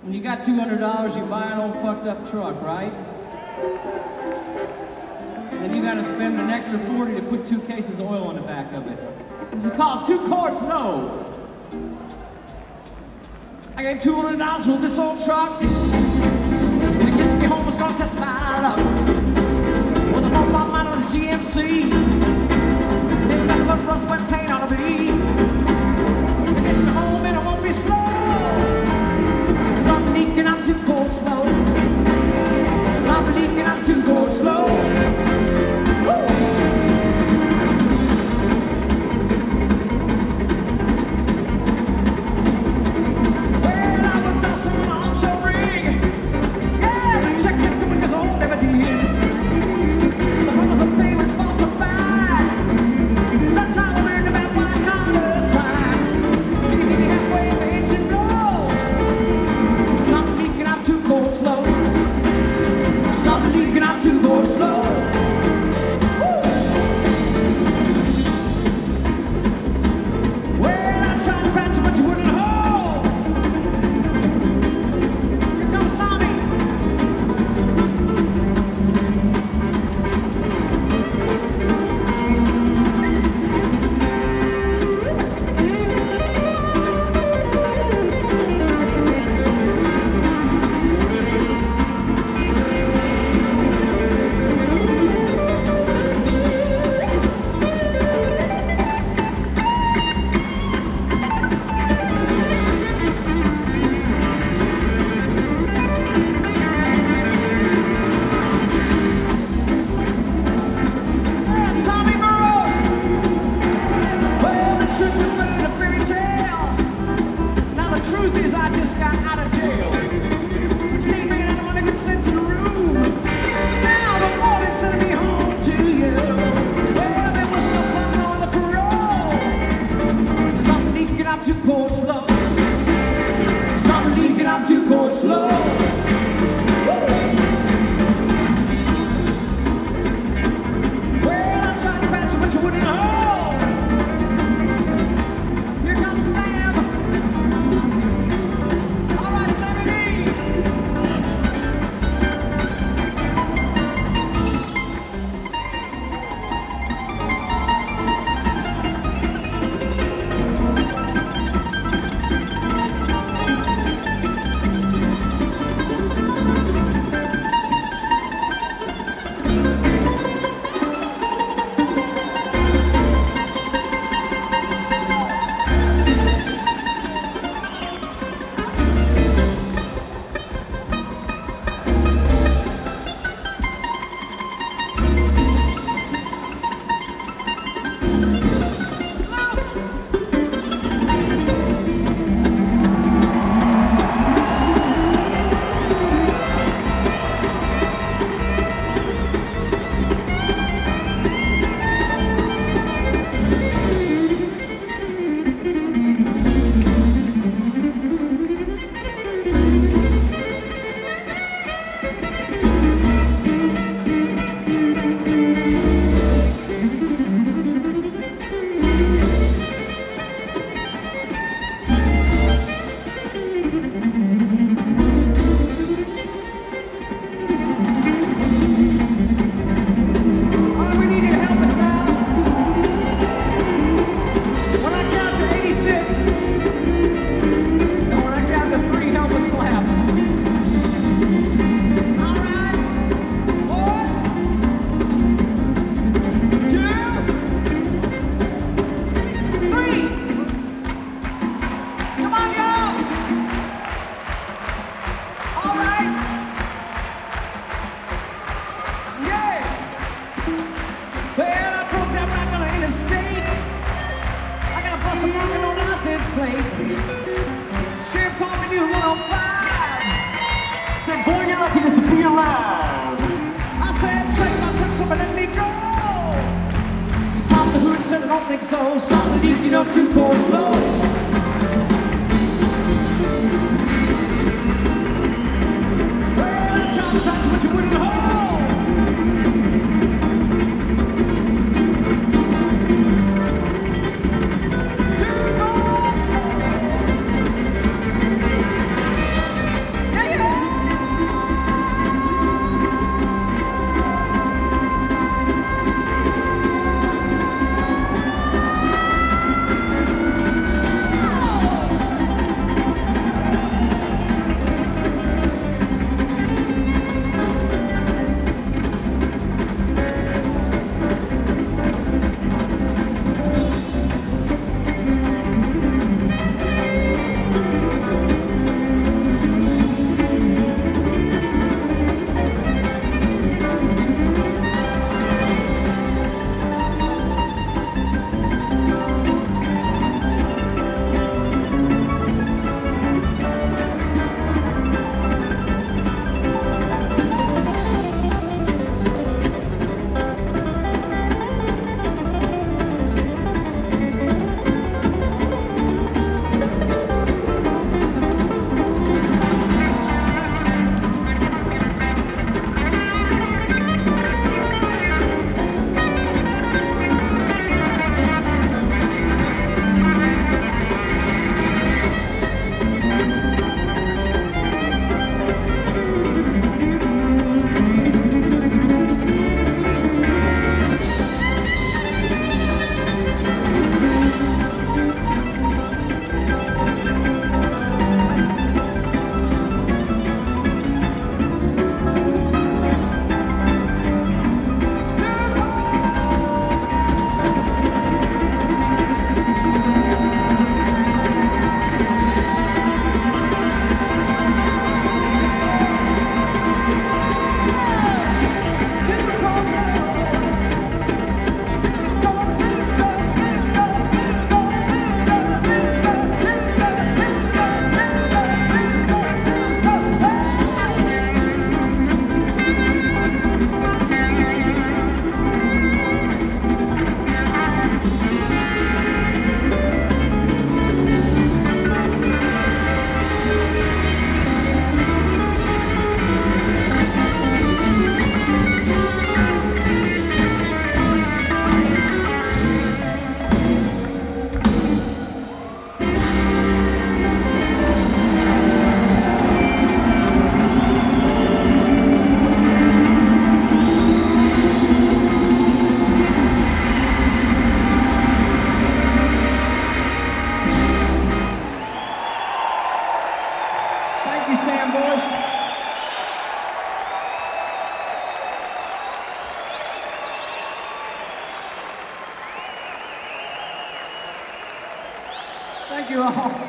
When you got $200, you buy an old fucked up truck, right? And then you gotta spend an extra 40 to put 2 cases of oil on the back of it. This is called 2 quarts low. I gave $200 for this old truck. And it gets me home, it's gonna test my luck. Was a 4-5 mile on a GMC. Then nothing but rust, wet paint on a B. It gets me home and I won't be slow. Stop leaking, I'm too cold slow. Stop leaking, I'm too cold slow. Well, I was tossing an offshore rig. Yeah, the checks kept coming 'cause all never did. The promise of pay was falsified. That's how I learned about white collar crime. Can you meet me halfway if the engine blows? Stop leaking, I'm too cold slow. Stop leaking, I'm too cold slow. Well, I tried to patch you, but you wouldn't hold. Here comes Tommy. That's Tommy Burrows. Well, the truth is better than a fairy tale. Now the truth is I just got out of jail. Stayed bringing out of money, good sense in the room. Now the warden's sending me home to you. Well, there was no fun on the parole. Stop leaking, I'm too cold slow. Stop leaking, I'm too cold slow. Well, I tried to patch you, but you wouldn't hold. Here comes Sam. All right, Sammy D. All right, we need you to help us now. When I count to 86, and when I count to 3, help us clap. All right. 1, 2, 3. Come on, y'all. All right. Yeah. Well, I broke down back on the interstate. I got a bust a mark and no license plate. Sheriff called me near 105. Said, boy, you're lucky just to be alive. I said, check my truck, and let me go. He popped the hood, said, I don't think so. Something leaking up too cold slow. Well, I tried to patch you, but you wouldn't hold. Too cold slow. Thank you, Sam boys. Thank you all.